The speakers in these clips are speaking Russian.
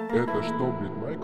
Это что, блин, Майкл?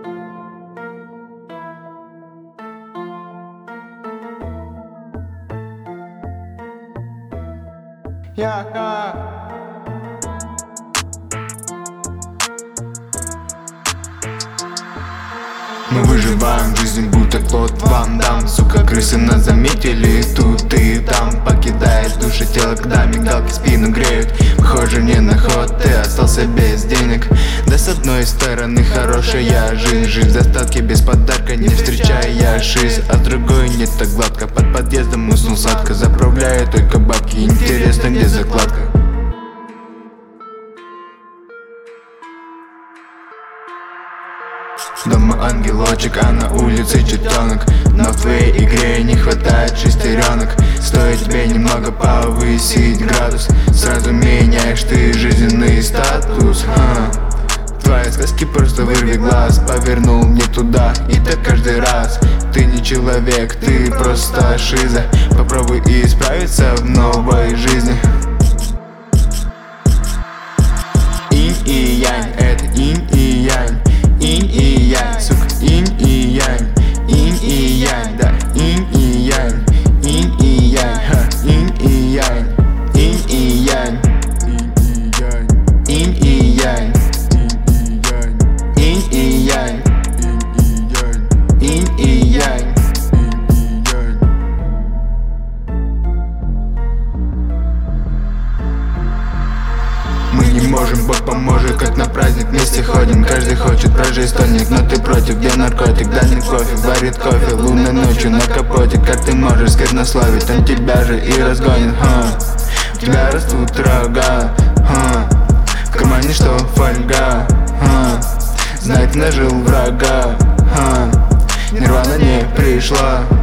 Мы выживаем, жизнь будто Клод Ван Дам. Сука, крысы нас заметили тут и там. Покидает душа тело, когда мигалки спину греют. Похоже не на ход, ты остался без денег. Да с одной стороны хорошая жизнь, жизнь в достатке без подарка, не встречая шиз. А с другой не так гладко, под подъездом уснул сладко. Заправляю только бабки, интересно где закладка. Дома ангелочек, а на улице чертенок. Но в твоей игре не хватает шестеренок. Стоит тебе немного повысить градус, сразу меняешь ты жизненный статус. Твои сказки просто вырви глаз, повернул не туда, и так каждый раз. Ты не человек, ты просто шиза. Попробуй исправиться в новой жизни. Инь и янь, это инь и янь. Инь и янь, сука, инь и янь. Инь и янь, да, инь и янь. Инь и янь, ха, инь и янь. Инь и янь. Инь и янь. Инь и янь. Инь и янь. Мы не можем, Бог поможет, как на праздник вместе ходим. Каждый хочет прожить стольник, но ты против. Где наркотик, дальний кофе, варит кофе лунной ночью на капоте. Как ты можешь сквернословить, он тебя же и разгонит. У тебя растут рога, в кармане что, фольга, знать нажил врага, Нирвана не пришла.